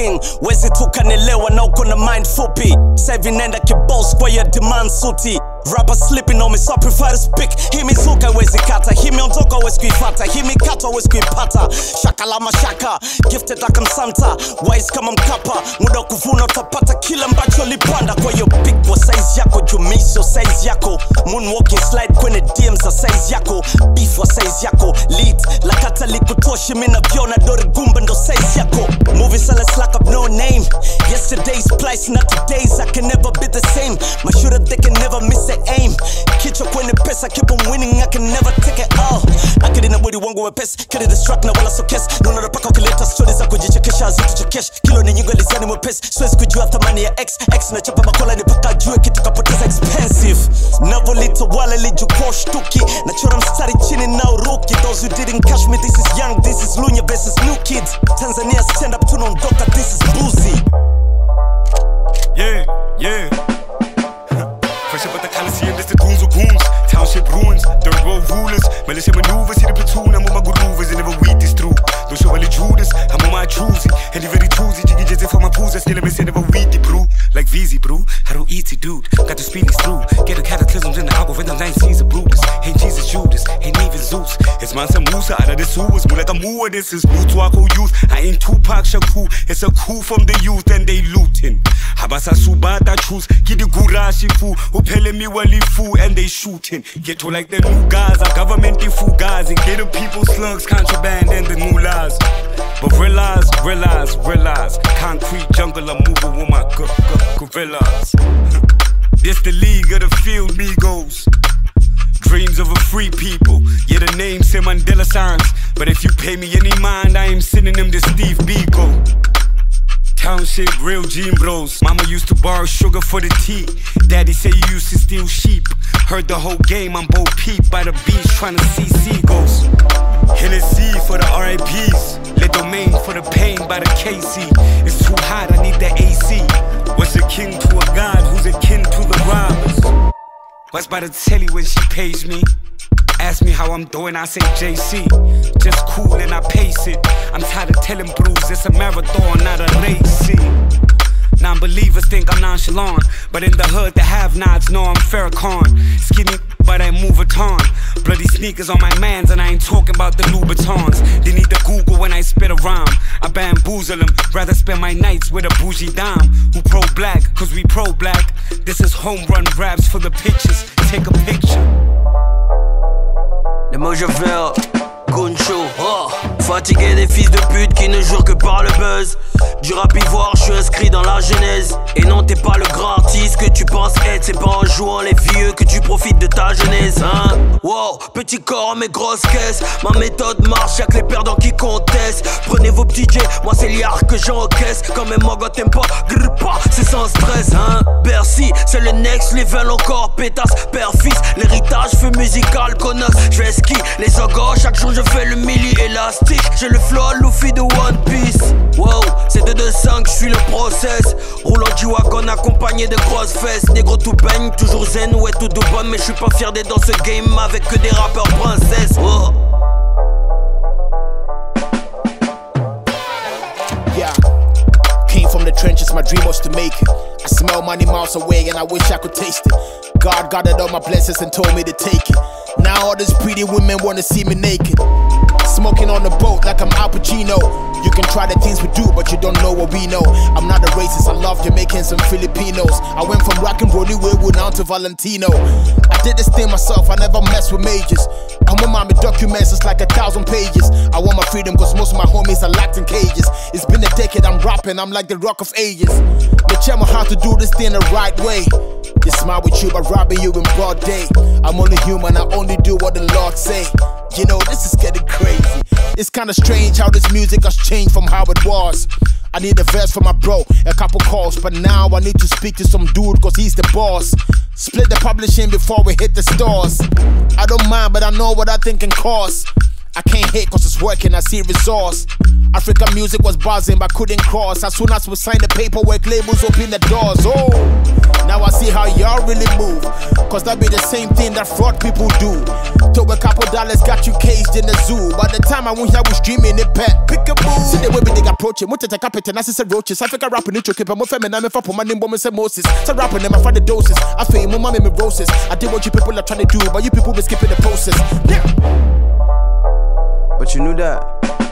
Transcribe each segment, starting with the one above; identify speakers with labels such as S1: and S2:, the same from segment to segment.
S1: king. Wezi tukanelewa na uko na mind fupi. Save nenda kiboss kwa ya demand suti. Rapper slipping on me, so I prefer to speak. Himi zuka wezi kata, himi ondoka wezi kuifata, himi kata wezi kuipata. Shaka la mashaka, gifted like I'm Santa. Wise kama Mkapa, muda kuvuna utapata kila ambacho lipanda. Kwa hiyo pick kwa size yako, jumisho size yako. Moonwalking slide kwenye DMs za size yako. Beef wa size yako, lead lakata likutoshi mina vyona dori gumba ndo size yako. Movie sellers like I've no name. Yesterday's place, not today's, I can never be the same. My shooter they can never miss aim. Kichwa kwenye pesa, keep on winning, I can never take it all. Akili na mwili wangu wepesi, kili distract na wala sokesi. Nuna napaka ukileta stories za kujichekesha, hazituchekesha. Kilo ni nyingo lisani mwepesi, siwezi kujua thamani ya X. X na chapa makola ni paka jue kitu kapoteza expensive. Navolito wale lijuko shtuki. Nachora mstari chini na uruki. Those who didn't catch me, this is young, this is Lunya versus new kids. Tanzania stand up, tunaondoka, this is boozy.
S2: Yeah, yeah. Fresh up at the Coliseum, this the goons of goons. Township ruins, third world rulers. Militia maneuvers, see the platoon, I'm on my groovers and never weed this through. Don't show any Judas, I'm on my choosy. And very choosy, jiggy jizzy for my pools, I still have been never weed the brew. Like VZ, bro, I don't eat it, dude. Got the speedies through. Get the cataclysms in the algorithm, 9 seas of Brutus. Ain't Jesus Judas, ain't even Zeus. It's Mansa Musa out of the sewers. More like a moor, this is Mutuako youth. I ain't Tupac Shakur, it's a coup from the youth and they looting. Habasa Subata choose, Kidi Gurashi fu, Upele mi wali fu, and they shooting. Get to like the new guys, our government the guys, and get the people slugs, contraband and the new lies. But realize, concrete jungle, I'm moving with my gorillas. This the league of the field, Migos. Dreams of a free people, yeah the name say Mandela signs. But if you pay me any mind, I am sending them to Steve Biko. Township, real gene bros. Mama used to borrow sugar for the tea. Daddy say you used to steal sheep. Heard the whole game, I'm Bo Peep by the beach trying to see seagulls. Hennessy for the RIPs. Le Domain for the pain by the KC. It's too hot, I need the AC. What's a king to a god who's akin to the robbers? What's by the telly when she pays me? Ask me how I'm doing, I say JC. Just cool and I pace it. I'm tired of telling Bruce it's a marathon, not a race. Non-believers think I'm nonchalant, but in the hood the have-nots know I'm Farrakhan. Skinny, but I move a ton. Bloody sneakers on my mans and I ain't talking about the Louboutins. They need the Google when I spit a rhyme. I bamboozle them, rather spend my nights with a bougie dime. Who pro-black, cause we pro-black. This is home run raps for the pictures. Take a picture.
S3: Les mots je veux, Guncho, oh. Fatigué des fils de pute qui ne jurent que par le buzz. Du rap ivoire, je suis inscrit dans la genèse. Et non, t'es pas le grand artiste que tu penses être. C'est pas en jouant les vieux que tu profites de ta jeunesse, hein. Wow, petit corps mais grosse caisse. Ma méthode marche, y'a que les perdants qui contestent. Prenez vos petits jets, moi c'est liard que j'encaisse. Quand même mon gars t'aimes pas, grrr pas, c'est sans stress, hein. Bercy, c'est le next level encore pétasse. Père-fils, l'héritage feu musical connasse. Je vais ski, les ogres, chaque jour je fais le milli élastique. J'ai le flow à Luffy de One Piece. Wow, c'est 2-2-5, je suis le process. Roulant du wagon accompagné de grosses fesses. Négro tout baigne, toujours zen, ouais tout de bonne. Mais je suis pas fier d'être dans ce game avec que des rappeurs princesses. Oh.
S4: Yeah, came from the trenches, my dream was to make it. I smell money miles away and I wish I could taste it. God gathered all my blessings and told me to take it. Now all these pretty women wanna see me naked. Smoking on the boat like I'm Al Pacino. You can try the things we do, but you don't know what we know. I'm not a racist, I love Jamaicans and Filipinos. I went from rock and rolling Wood down to Valentino. I did this thing myself, I never mess with majors. I'm with my documents, it's like 1,000 pages. I want my freedom cause most of my homies are locked in cages. It's been a decade, I'm rapping, I'm like the Rock of Ages. They tell me how to do this thing the right way. They smile with you by robbing you in broad day. I'm only human, I only do what the Lord say. You know, this is getting crazy. It's kinda strange how this music has changed from how it was. I need a verse for my bro, a couple calls, but now I need to speak to some dude cause he's the boss. Split the publishing before we hit the stores. I don't mind, but I know what I think can cost. I can't hate cause it's working, I see results. African music was buzzing but couldn't cross. As soon as we signed the paperwork, labels open the doors. Oh, now I see how y'all really move. Cause that be the same thing that fraud people do. Took a couple dollars, got you caged in the zoo. By the time I went here, we streaming it back. Pick a boo. See the way we dig approach it. What take up it and I say roaches. I think I rapping it, keep I'm feminine, I'm for my name, woman, say Moses. So rapping them, I find the doses. I feel my mommy, me roses. I did what you people are trying to do, but you people be skipping the process. Yeah.
S5: But you knew that,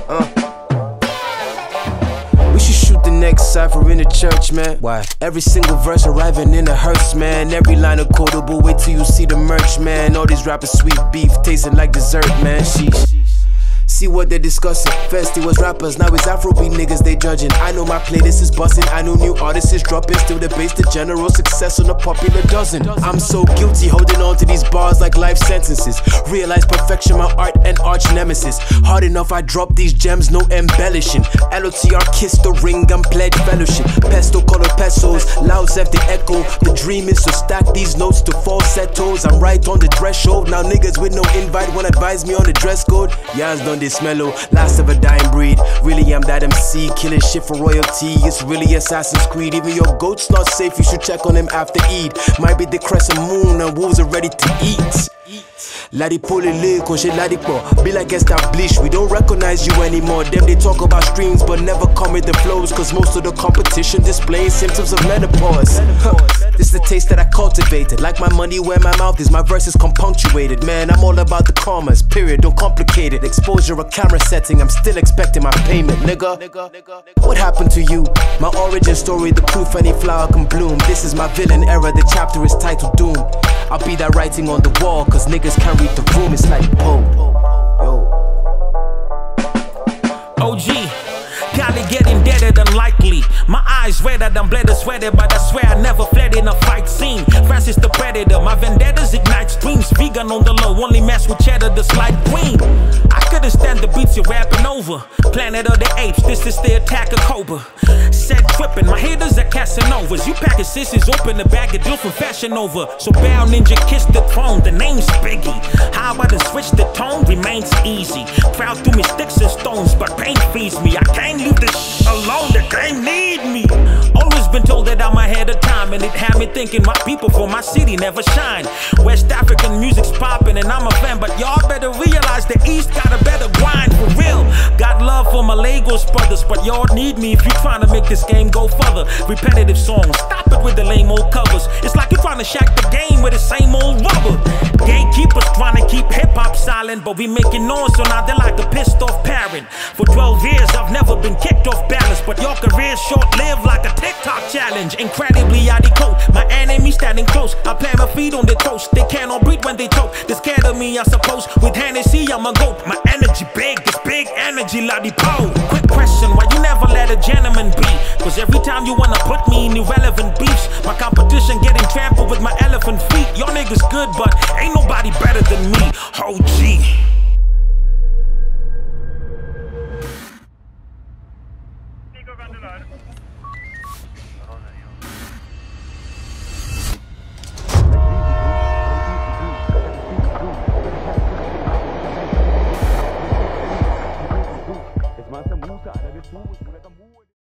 S5: We should shoot the next cypher in the church, man. Why? Every single verse arriving in a hearse, man. Every line a quotable, wait till you see the merch, man. All these rappers sweet beef, tasting like dessert, man. Sheesh. See what they're discussing. First it was rappers, now it's Afrobeat niggas they judging. I know my playlist is busting, I know new artists is dropping. Still debase the general success on a popular dozen. I'm so guilty holding on to these bars like life sentences. Realize perfection, my art and arch nemesis. Hard enough I drop these gems, no embellishing. LOTR kiss the ring and pledge fellowship. Pesto colored pesos, loud self the echo. The dream is to stack these notes to falsettos. I'm right on the threshold, now niggas with no invite won't advise me on the dress code. Yas done this mellow, last of a dying breed. Really am that MC, killing shit for royalty. It's really Assassin's Creed. Even your goat's not safe, you should check on him after Eid. Might be the crescent moon and wolves are ready to eat. Ladipo lele, konche ladipo. Be like established, we don't recognize you anymore. Them they talk about streams but never come with the flows. Cause most of the competition displaying symptoms of menopause. This is the taste that I cultivated. Like my money where my mouth is, my verse is compunctuated. Man, I'm all about the commas, period, don't complicate it. Exposure, a camera setting, I'm still expecting my payment, nigga. What happened to you? My origin story, the proof any flower can bloom. This is my villain era, the chapter is titled Doom. I'll be that writing on the wall, cause niggas can't read the room, it's like Poe. Yo.
S6: OG, Cali getting deader than likely. My eyes redder than bladder sweated, but I swear I never fled in a fight scene. Francis the Predator, my vendettas ignite streams. Vegan on the low, only mess with cheddar, the slight queen. I couldn't stand the beats you're rapping over. Planet of the Apes, this is the attack of Cobra. Set tripping, my haters are Casanovas. You pack of sissies, open the bag of deal from Fashion Nova. So bow ninja, kiss the throne, the name's Biggie. How about to switch the tone, remains easy. Proud through me sticks and stones, but pain feeds me. I can't leave this alone, the game need me. Always been told that I'm ahead of time, and it had me thinking my people from my city never shine. West African music's popping and I'm a fan, but y'all better realize the East got a better grind for real. Got love for my Lagos brothers, but y'all need me if you trying to make this game go further. Repetitive songs, stop it with the lame old covers. It's like you're trying to shack the game with the same old rubber. Gatekeepers trying to keep hip-hop silent, but we making noise, so now they're like a pissed off parent. For 12 years I've never been kicked off balance, but your career's short-lived like a TikTok challenge. Incredibly I decode, my enemy standing close. I plant my feet on the toast, they cannot breathe when they choke. They're scared of me I suppose, with Hennessy I'm a goat. My energy big, it's big energy Ladipo. Quick question, why you never let a gentleman be? Cause every time you wanna put me in irrelevant beefs, my competition getting trampled with my elephant feet. Y'all niggas good but ain't nobody better than me. OG.